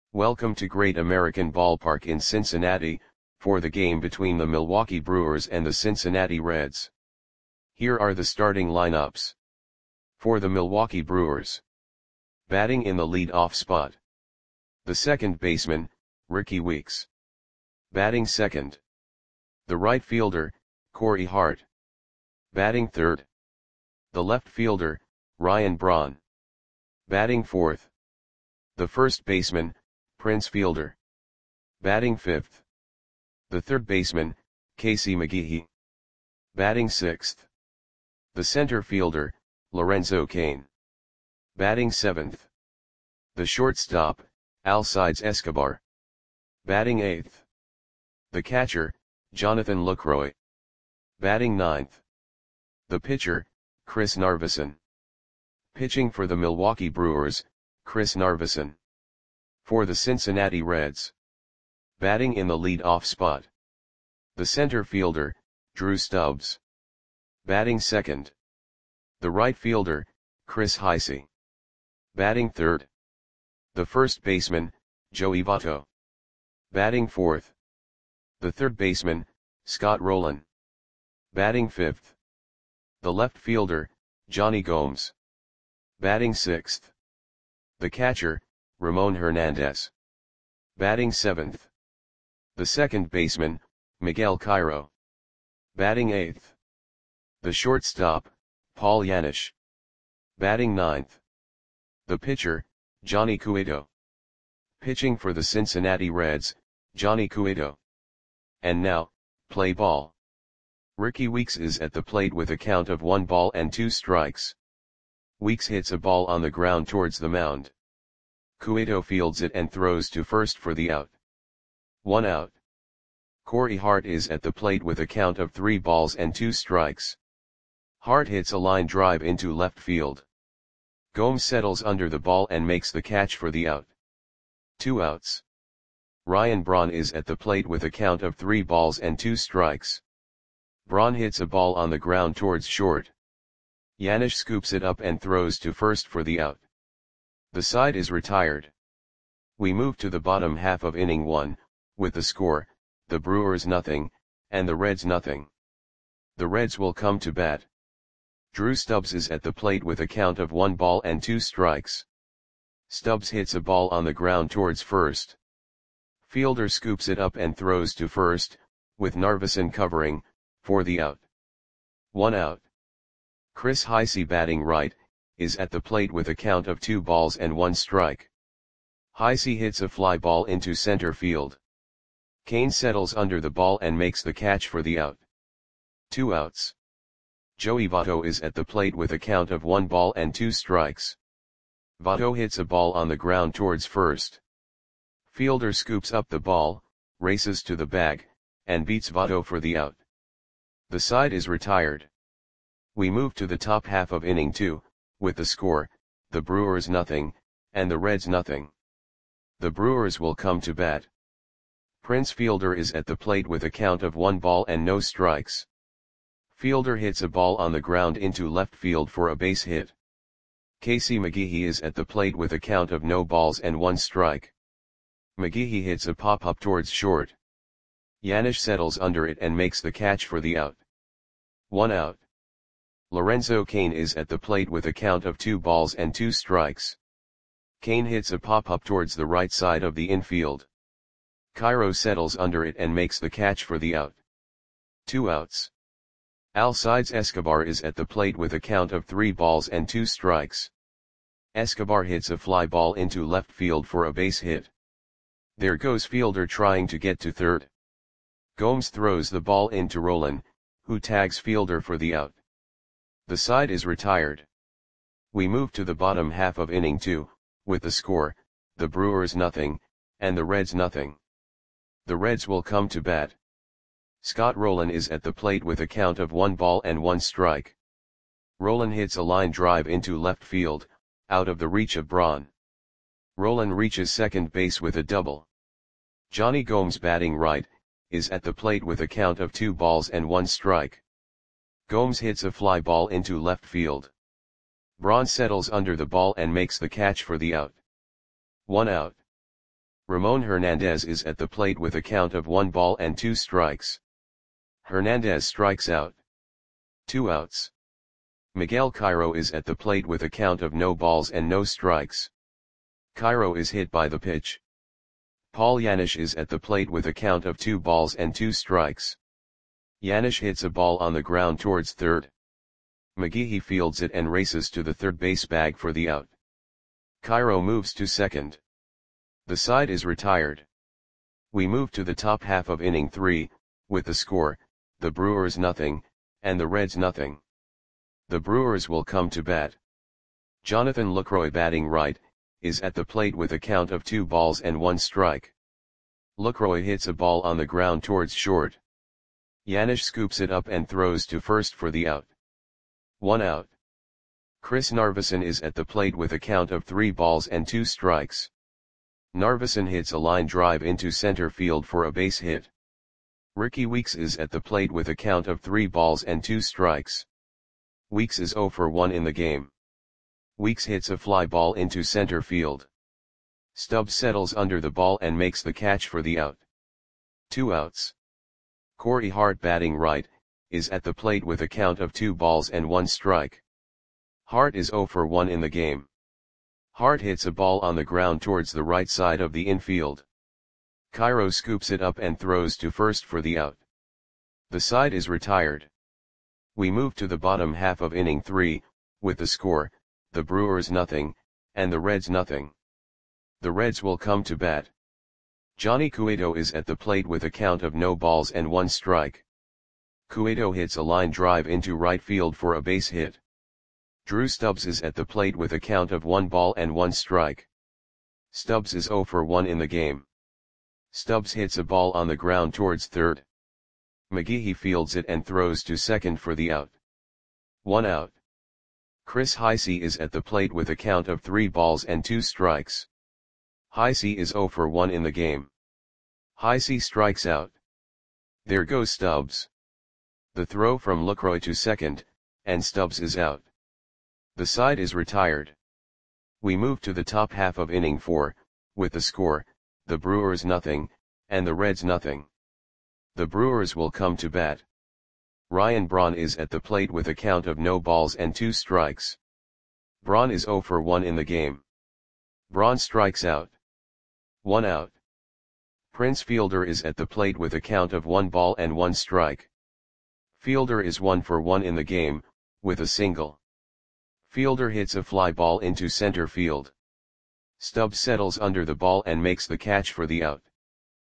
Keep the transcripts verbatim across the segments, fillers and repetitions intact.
Welcome to Great American Ballpark in Cincinnati, for the game between the Milwaukee Brewers and the Cincinnati Reds. Here are the starting lineups. For the Milwaukee Brewers. Batting in the lead-off spot. The second baseman, Rickie Weeks. Batting second. The right fielder, Corey Hart. Batting third. The left fielder, Ryan Braun. Batting fourth. The first baseman, Prince Fielder. Batting fifth. The third baseman, Casey McGehee. Batting sixth. The center fielder, Lorenzo Cain. Batting seventh. The shortstop, Alcides Escobar. Batting eighth. The catcher, Jonathan Lucroy. Batting ninth. The pitcher, Chris Narveson. Pitching for the Milwaukee Brewers, Chris Narveson. For the Cincinnati Reds. Batting in the lead-off spot. The center fielder, Drew Stubbs. Batting second. The right fielder, Chris Heisey. Batting third. The first baseman, Joey Votto. Batting fourth. The third baseman, Scott Rolen. Batting fifth. The left fielder, Johnny Gomes. Batting sixth. The catcher, Ramon Hernandez. Batting seventh. The second baseman, Miguel Cairo. Batting eighth. The shortstop, Paul Yanish. Batting ninth. The pitcher, Johnny Cueto. Pitching for the Cincinnati Reds, Johnny Cueto. And now, play ball. Rickie Weeks is at the plate with a count of one ball and two strikes. Weeks hits a ball on the ground towards the mound. Cueto fields it and throws to first for the out. One out. Corey Hart is at the plate with a count of three balls and two strikes. Hart hits a line drive into left field. Gomes settles under the ball and makes the catch for the out. Two outs. Ryan Braun is at the plate with a count of three balls and two strikes. Braun hits a ball on the ground towards short. Yanish scoops it up and throws to first for the out. The side is retired. We move to the bottom half of inning one, with the score, the Brewers nothing, and the Reds nothing. The Reds will come to bat. Drew Stubbs is at the plate with a count of one ball and two strikes. Stubbs hits a ball on the ground towards first. Fielder scoops it up and throws to first, with Narveson covering, for the out. One out. Chris Heisey batting right, is at the plate with a count of two balls and one strike. Heisey hits a fly ball into center field. Cain settles under the ball and makes the catch for the out. Two outs. Joey Votto is at the plate with a count of one ball and two strikes. Votto hits a ball on the ground towards first. Fielder scoops up the ball, races to the bag, and beats Votto for the out. The side is retired. We move to the top half of inning two, with the score, the Brewers nothing, and the Reds nothing. The Brewers will come to bat. Prince Fielder is at the plate with a count of one ball and no strikes. Fielder hits a ball on the ground into left field for a base hit. Casey McGehee is at the plate with a count of no balls and one strike. McGehee hits a pop-up towards short. Yanish settles under it and makes the catch for the out. One out. Lorenzo Cain is at the plate with a count of two balls and two strikes. Cain hits a pop-up towards the right side of the infield. Cairo settles under it and makes the catch for the out. Two outs. Alcides Escobar is at the plate with a count of three balls and two strikes. Escobar hits a fly ball into left field for a base hit. There goes Fielder trying to get to third. Gomes throws the ball into Rolen, who tags Fielder for the out. The side is retired. We move to the bottom half of inning two, with the score, the Brewers nothing, and the Reds nothing. The Reds will come to bat. Scott Rolen is at the plate with a count of one ball and one strike. Rolen hits a line drive into left field, out of the reach of Braun. Rolen reaches second base with a double. Johnny Gomes batting right, is at the plate with a count of two balls and one strike. Gomes hits a fly ball into left field. Braun settles under the ball and makes the catch for the out. One out. Ramon Hernandez is at the plate with a count of one ball and two strikes. Hernandez strikes out. Two outs. Miguel Cairo is at the plate with a count of no balls and no strikes. Cairo is hit by the pitch. Paul Yanish is at the plate with a count of two balls and two strikes. Yanish hits a ball on the ground towards third. McGehee fields it and races to the third base bag for the out. Cairo moves to second. The side is retired. We move to the top half of inning three, with the score, the Brewers nothing, and the Reds nothing. The Brewers will come to bat. Jonathan Lucroy, batting right, is at the plate with a count of two balls and one strike. Lucroy hits a ball on the ground towards short. Yanish scoops it up and throws to first for the out. One out. Chris Narveson is at the plate with a count of three balls and two strikes. Narveson hits a line drive into center field for a base hit. Ricky Weeks is at the plate with a count of three balls and two strikes. Weeks is oh for one in the game. Weeks hits a fly ball into center field. Stubbs settles under the ball and makes the catch for the out. Two outs. Corey Hart, batting right, is at the plate with a count of two balls and one strike. Hart is oh for one in the game. Hart hits a ball on the ground towards the right side of the infield. Cairo scoops it up and throws to first for the out. The side is retired. We move to the bottom half of inning three, with the score, the Brewers nothing, and the Reds nothing. The Reds will come to bat. Johnny Cueto is at the plate with a count of no balls and one strike. Cueto hits a line drive into right field for a base hit. Drew Stubbs is at the plate with a count of one ball and one strike. Stubbs is oh for one in the game. Stubbs hits a ball on the ground towards third. McGehee fields it and throws to second for the out. One out. Chris Heisey is at the plate with a count of three balls and two strikes. Heisey is oh for one in the game. Heisey strikes out. There goes Stubbs. The throw from Lucroy to second, and Stubbs is out. The side is retired. We move to the top half of inning four, with the score, the Brewers nothing, and the Reds nothing. The Brewers will come to bat. Ryan Braun is at the plate with a count of no balls and two strikes. Braun is oh for one in the game. Braun strikes out. One out. Prince Fielder is at the plate with a count of one ball and one strike. Fielder is one for one in the game, with a single. Fielder hits a fly ball into center field. Stubbs settles under the ball and makes the catch for the out.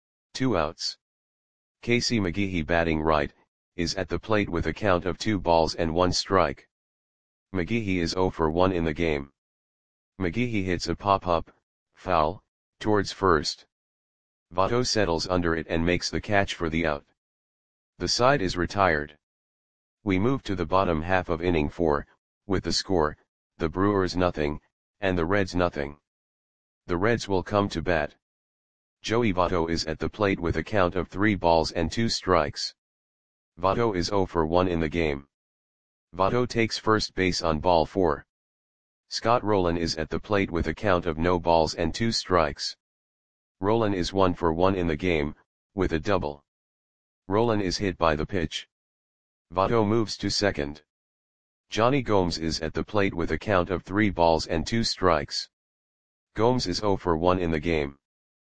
Two outs. Casey McGehee, batting right, is at the plate with a count of two balls and one strike. McGehee is oh for one in the game. McGehee hits a pop-up, foul, towards first. Votto settles under it and makes the catch for the out. The side is retired. We move to the bottom half of inning four, with the score, the Brewers nothing, and the Reds nothing. The Reds will come to bat. Joey Votto is at the plate with a count of three balls and two strikes. Votto is oh for one in the game. Votto takes first base on ball four. Scott Rowland is at the plate with a count of no balls and two strikes. Rowland is one for one in the game, with a double. Rowland is hit by the pitch. Votto moves to second. Johnny Gomes is at the plate with a count of three balls and two strikes. Gomes is oh for one in the game.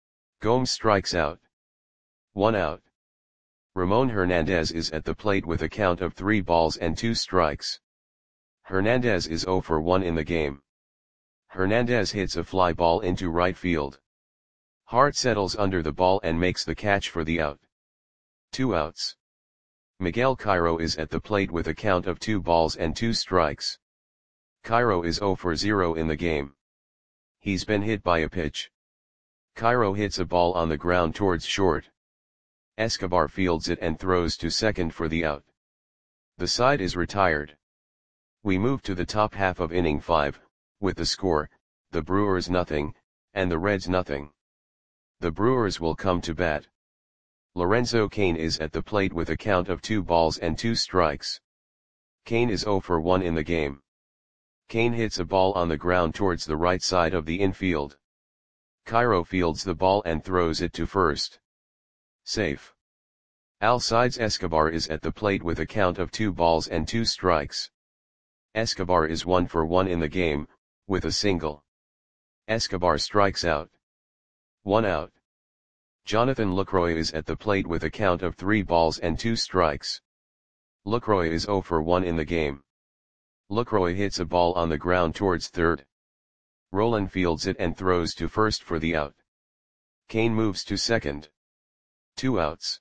Gomes strikes out. One out. Ramon Hernandez is at the plate with a count of three balls and two strikes. Hernandez is oh for one in the game. Hernandez hits a fly ball into right field. Hart settles under the ball and makes the catch for the out. Two outs. Miguel Cairo is at the plate with a count of two balls and two strikes. Cairo is oh for zero in the game. He's been hit by a pitch. Cairo hits a ball on the ground towards short. Escobar fields it and throws to second for the out. The side is retired. We move to the top half of inning five, with the score, the Brewers nothing, and the Reds nothing. The Brewers will come to bat. Lorenzo Cain is at the plate with a count of two balls and two strikes. Cain is oh for one in the game. Cain hits a ball on the ground towards the right side of the infield. Cairo fields the ball and throws it to first. Safe. Alcides Escobar is at the plate with a count of two balls and two strikes. Escobar is one for one in the game, with a single. Escobar strikes out. One out. Jonathan Lucroy is at the plate with a count of three balls and two strikes. Lucroy is zero for one in the game. Lucroy hits a ball on the ground towards third. Roland fields it and throws to first for the out. Kane moves to second. Two outs.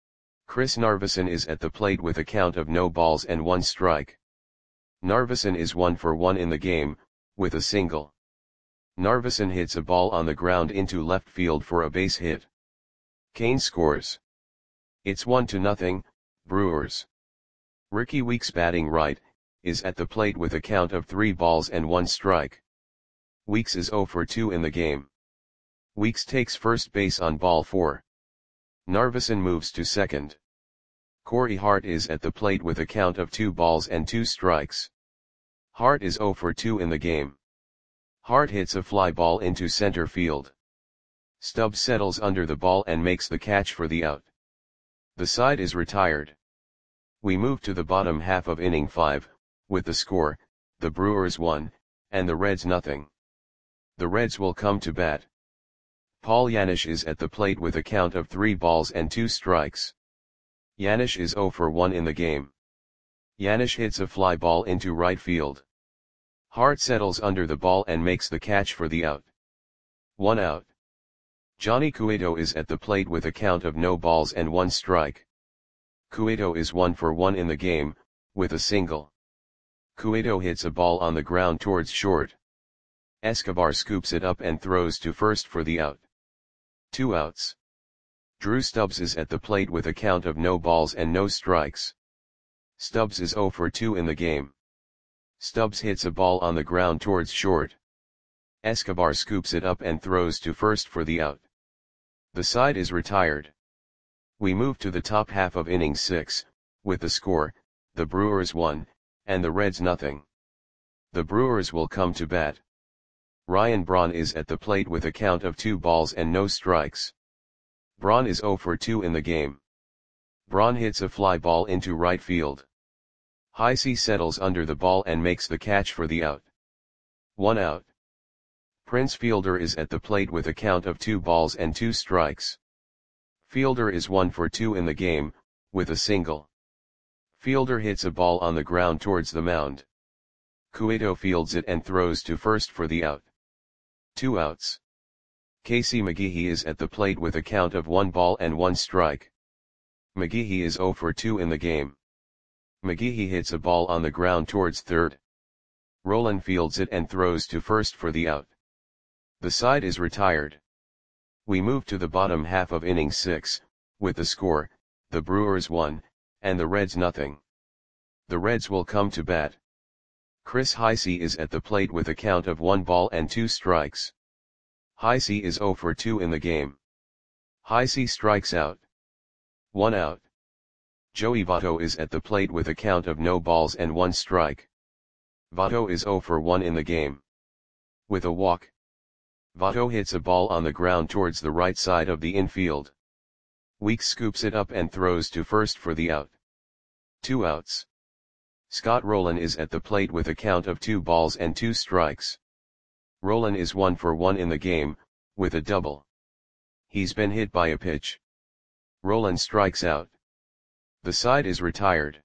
Chris Narveson is at the plate with a count of no balls and one strike. Narveson is one for one in the game, with a single. Narveson hits a ball on the ground into left field for a base hit. Kane scores. It's one to nothing, Brewers. Ricky Weeks, batting right, is at the plate with a count of three balls and one strike. Weeks is zero for two in the game. Weeks takes first base on ball four. Narveson moves to second. Corey Hart is at the plate with a count of two balls and two strikes. Hart is zero for two in the game. Hart hits a fly ball into center field. Stubbs settles under the ball and makes the catch for the out. The side is retired. We move to the bottom half of inning five, with the score, the Brewers one, and the Reds nothing. The Reds will come to bat. Paul Janisch is at the plate with a count of three balls and two strikes. Janisch is zero for one in the game. Janisch hits a fly ball into right field. Hart settles under the ball and makes the catch for the out. One out. Johnny Cueto is at the plate with a count of no balls and one strike. Cueto is one for one in the game, with a single. Cueto hits a ball on the ground towards short. Escobar scoops it up and throws to first for the out. Two outs. Drew Stubbs is at the plate with a count of no balls and no strikes. Stubbs is zero for two in the game. Stubbs hits a ball on the ground towards short. Escobar scoops it up and throws to first for the out. The side is retired. We move to the top half of inning six, with the score, the Brewers one, and the Reds nothing. The Brewers will come to bat. Ryan Braun is at the plate with a count of two balls and no strikes. Braun is zero for two in the game. Braun hits a fly ball into right field. Heisey settles under the ball and makes the catch for the out. One out. Prince Fielder is at the plate with a count of two balls and two strikes. Fielder is one for two in the game, with a single. Fielder hits a ball on the ground towards the mound. Cueto fields it and throws to first for the out. Two outs. Casey McGehee is at the plate with a count of one ball and one strike. McGehee is zero for two in the game. McGehee hits a ball on the ground towards third. Roland fields it and throws to first for the out. The side is retired. We move to the bottom half of inning six, with the score, the Brewers one, and the Reds nothing. The Reds will come to bat. Chris Heisey is at the plate with a count of one ball and two strikes. Heisey is zero for two in the game. Heisey strikes out. One out. Joey Votto is at the plate with a count of no balls and one strike. Votto is zero for one in the game. With a walk. Votto hits a ball on the ground towards the right side of the infield. Weeks scoops it up and throws to first for the out. Two outs. Scott Rowland is at the plate with a count of two balls and two strikes. Rowland is one for one in the game, with a double. He's been hit by a pitch. Rowland strikes out. The side is retired.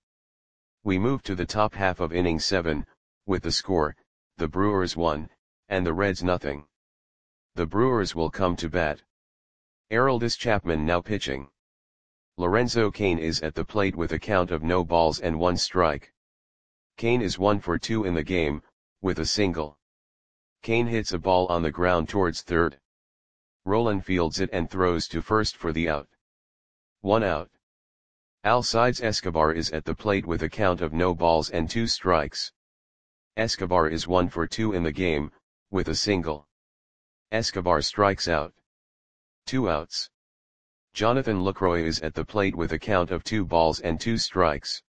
We move to the top half of inning seven, with the score, the Brewers one, and the Reds nothing. The Brewers will come to bat. Aroldis Chapman now pitching. Lorenzo Cain is at the plate with a count of no balls and one strike. Cain is one for two in the game, with a single. Cain hits a ball on the ground towards third. Roland fields it and throws to first for the out. One out. Alcides Escobar is at the plate with a count of no balls and two strikes. Escobar is one for two in the game, with a single. Escobar strikes out. Two outs. Jonathan Lucroy is at the plate with a count of two balls and two strikes.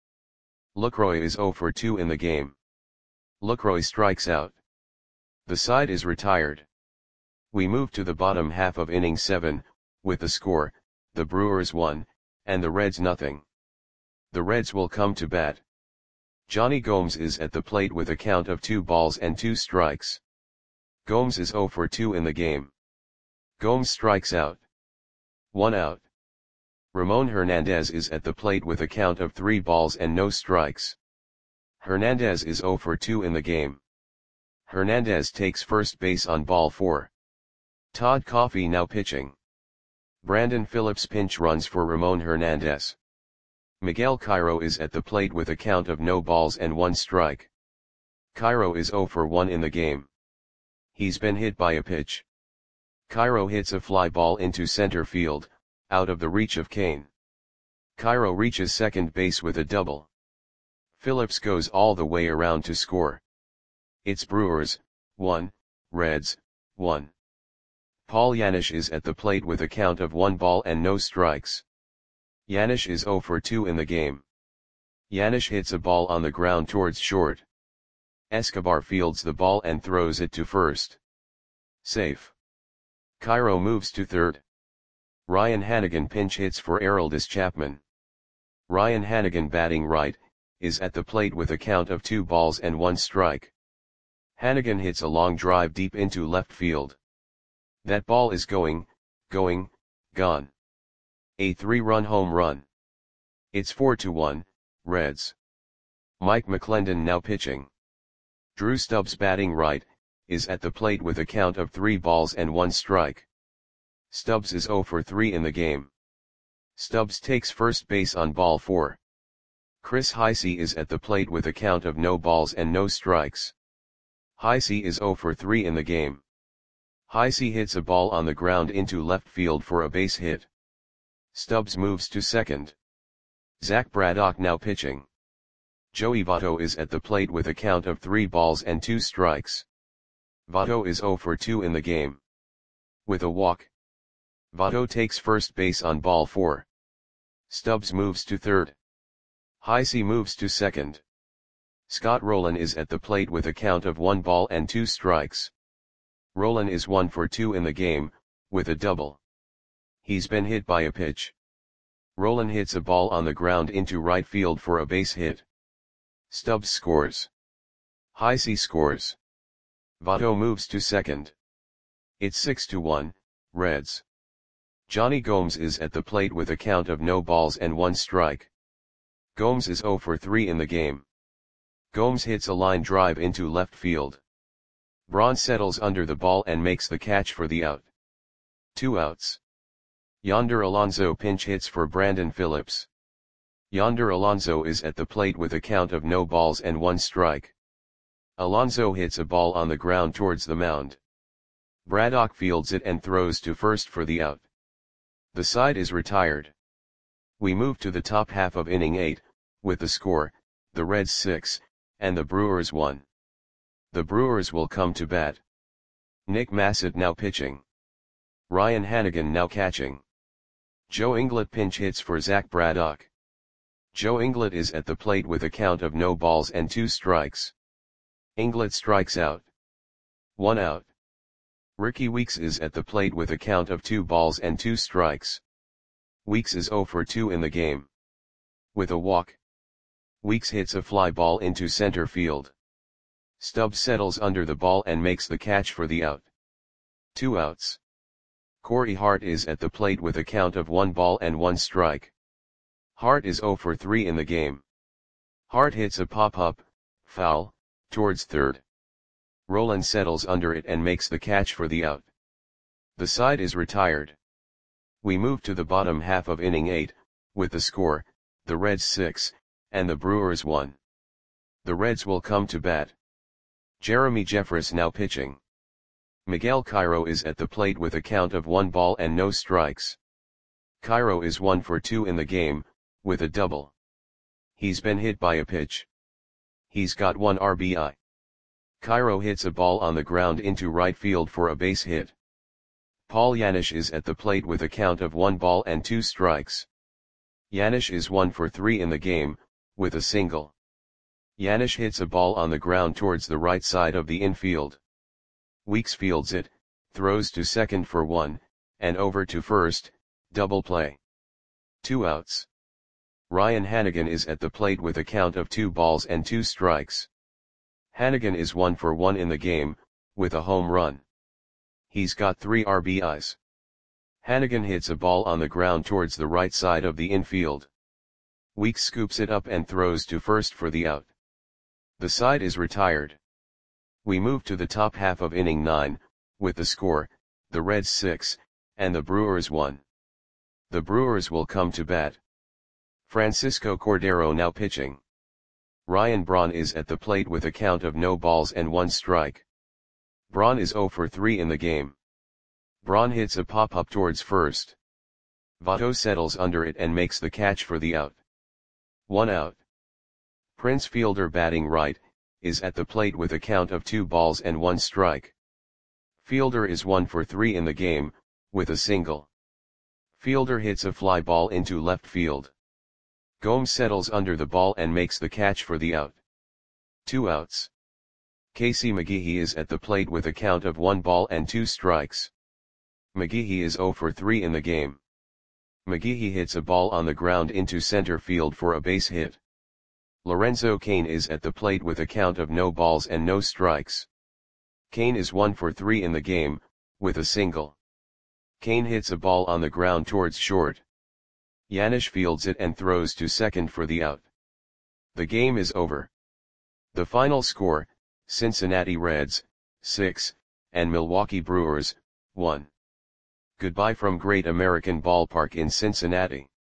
Lucroy is zero for two in the game. Lucroy strikes out. The side is retired. We move to the bottom half of inning seven, with the score, the Brewers one, and the Reds nothing. The Reds will come to bat. Johnny Gomes is at the plate with a count of two balls and two strikes. Gomes is oh for two in the game. Gomes strikes out. One out. Ramon Hernandez is at the plate with a count of three balls and no strikes. Hernandez is oh for two in the game. Hernandez takes first base on ball four. Todd Coffey now pitching. Brandon Phillips pinch runs for Ramon Hernandez. Miguel Cairo is at the plate with a count of no balls and one strike. Cairo is oh for one in the game. He's been hit by a pitch. Cairo hits a fly ball into center field, out of the reach of Kane. Cairo reaches second base with a double. Phillips goes all the way around to score. It's Brewers, one, Reds, one. Paul Janisch is at the plate with a count of one ball and no strikes. Janisch is oh for two in the game. Janisch hits a ball on the ground towards short. Escobar fields the ball and throws it to first. Safe. Cairo moves to third. Ryan Hanigan pinch hits for Aroldis Chapman. Ryan Hanigan, batting right, is at the plate with a count of two balls and one strike. Hanigan hits a long drive deep into left field. That ball is going, going, gone. A three-run home run. It's four to one, Reds. Mike McClendon now pitching. Drew Stubbs, batting right, is at the plate with a count of three balls and one strike. Stubbs is oh for three in the game. Stubbs takes first base on ball four. Chris Heisey is at the plate with a count of no balls and no strikes. Heisey is oh for three in the game. Heisey hits a ball on the ground into left field for a base hit. Stubbs moves to second. Zach Braddock now pitching. Joey Votto is at the plate with a count of three balls and two strikes. Votto is oh for two in the game. With a walk. Votto takes first base on ball four. Stubbs moves to third. Heisey moves to second. Scott Rowland is at the plate with a count of one ball and two strikes. Rowland is one for two in the game, with a double. He's been hit by a pitch. Rowland hits a ball on the ground into right field for a base hit. Stubbs scores. Heisey scores. Votto moves to second. It's six to one, Reds. Johnny Gomes is at the plate with a count of no balls and one strike. Gomes is oh for three in the game. Gomes hits a line drive into left field. Braun settles under the ball and makes the catch for the out. Two outs. Yonder Alonso pinch hits for Brandon Phillips. Yonder Alonso is at the plate with a count of no balls and one strike. Alonso hits a ball on the ground towards the mound. Braddock fields it and throws to first for the out. The side is retired. We move to the top half of inning eight, with the score, the Reds six, and the Brewers one. The Brewers will come to bat. Nick Massett now pitching. Ryan Hanigan now catching. Joe Inglet pinch hits for Zach Braddock. Joe Inglet is at the plate with a count of no balls and two strikes. Inglet strikes out. One out. Ricky Weeks is at the plate with a count of two balls and two strikes. Weeks is oh for two in the game. With a walk. Weeks hits a fly ball into center field. Stubbs settles under the ball and makes the catch for the out. Two outs. Corey Hart is at the plate with a count of one ball and one strike. Hart is oh for three in the game. Hart hits a pop-up, foul, towards third. Rowland settles under it and makes the catch for the out. The side is retired. We move to the bottom half of inning eight, with the score, the Reds six, and the Brewers one. The Reds will come to bat. Jeremy Jeffress now pitching. Miguel Cairo is at the plate with a count of one ball and no strikes. Cairo is one for two in the game, with a double. He's been hit by a pitch. He's got one R B I. Cairo hits a ball on the ground into right field for a base hit. Paul Janisch is at the plate with a count of one ball and two strikes. Janisch is one for three in the game, with a single. Janisch hits a ball on the ground towards the right side of the infield. Weeks fields it, throws to second for one, and over to first, double play. Two outs. Ryan Hanigan is at the plate with a count of two balls and two strikes. Hanigan is one for one in the game, with a home run. He's got three R B Is. Hanigan hits a ball on the ground towards the right side of the infield. Weeks scoops it up and throws to first for the out. The side is retired. We move to the top half of inning nine, with the score, the Reds six, and the Brewers one. The Brewers will come to bat. Francisco Cordero now pitching. Ryan Braun is at the plate with a count of no balls and one strike. Braun is zero for three in the game. Braun hits a pop-up towards first. Votto settles under it and makes the catch for the out. One out. Prince Fielder batting right, is at the plate with a count of two balls and one strike. Fielder is one for three in the game, with a single. Fielder hits a fly ball into left field. Gomes settles under the ball and makes the catch for the out. Two outs. Casey McGehee is at the plate with a count of one ball and two strikes. McGehee is zero for three in the game. McGehee hits a ball on the ground into center field for a base hit. Lorenzo Cain is at the plate with a count of no balls and no strikes. Cain is one for three in the game, with a single. Cain hits a ball on the ground towards short. Yanish fields it and throws to second for the out. The game is over. The final score, Cincinnati Reds, six, and Milwaukee Brewers, one. Goodbye from Great American Ballpark in Cincinnati.